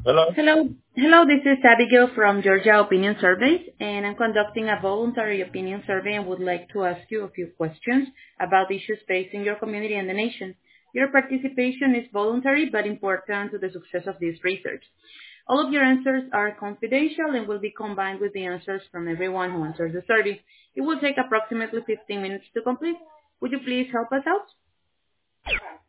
Hello? Hello, this is Abigail from Georgia Opinion Surveys, and I'm conducting a voluntary opinion survey and would like to ask you a few questions about issues facing your community and the nation. Your participation is voluntary but important to the success of this research. All of your answers are confidential and will be combined with the answers from everyone who answers the survey. It will take approximately 15 minutes to complete. Would you please help us out?